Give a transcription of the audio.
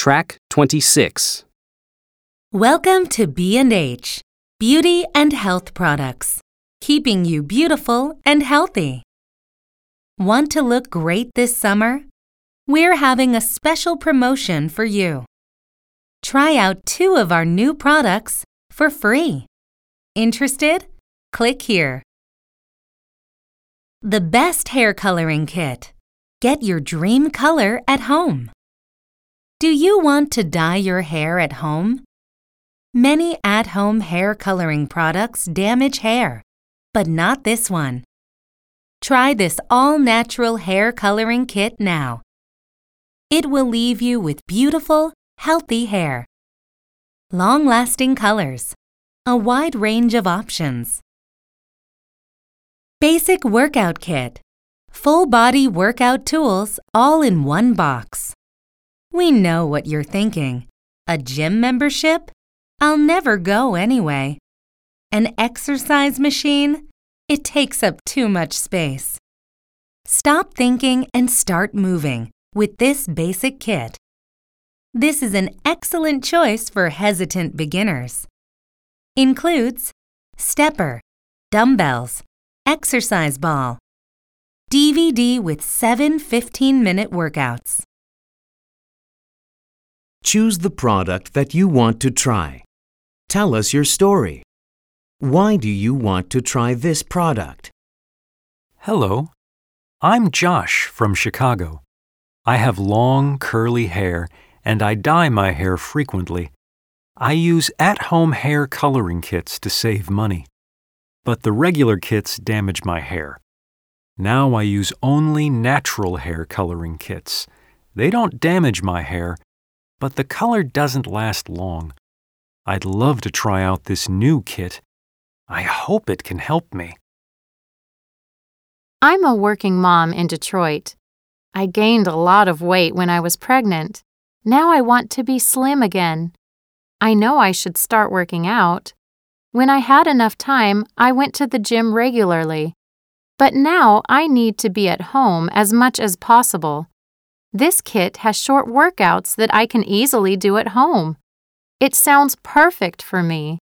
Track 26. Welcome to B&H, Beauty and Health Products, keeping you beautiful and healthy. Want to look great this summer? We're having a special promotion for you. Try out 2 of our new products for free. Interested? Click here. The Best Hair Coloring Kit. Get your dream color at home. Do you want to dye your hair at home? Many at-home hair coloring products damage hair, but not this one. Try this all-natural hair coloring kit now. It will leave you with beautiful, healthy hair. Long-lasting colors. A wide range of options. Basic Workout Kit. Full-body workout tools all in one box. We know what you're thinking. A gym membership? I'll never go anyway. An exercise machine? It takes up too much space. Stop thinking and start moving with this basic kit. This is an excellent choice for hesitant beginners. Includes stepper, dumbbells, exercise ball, DVD with 7 15-minute workouts. Choose the product that you want to try. Tell us your story. Why do you want to try this product? Hello, I'm Josh from Chicago. I have long, curly hair and I dye my hair frequently. I use at-home hair coloring kits to save money. But the regular kits damage my hair. Now I use only natural hair coloring kits. They don't damage my hair, but the color doesn't last long. I'd love to try out this new kit. I hope it can help me. I'm a working mom in Detroit. I gained a lot of weight when I was pregnant. Now I want to be slim again. I know I should start working out. When I had enough time, I went to the gym regularly. But now I need to be at home as much as possible. This kit has short workouts that I can easily do at home. It sounds perfect for me.